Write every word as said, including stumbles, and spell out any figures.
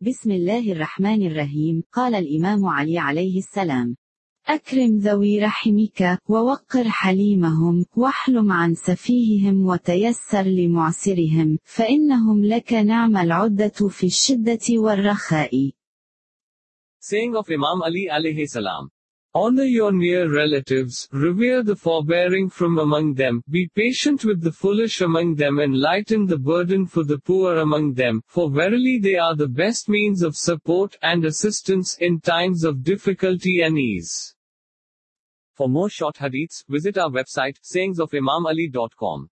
بسم الله الرحمن الرحيم. قال الإمام علي عليه السلام: أكرم ذوي رحمك، ووقر حليمهم، واحلم عن سفيههم، وتيسر لمعسرهم، فإنهم لك نعم العدة في الشدة والرخاء. Saying of Imam Ali alayhi salam. Honor your near relatives, revere the forbearing from among them, be patient with the foolish among them, and lighten the burden for the poor among them, for verily they are the best means of support and assistance in times of difficulty and ease. For more short hadiths, visit our website sayings of imam ali dot com.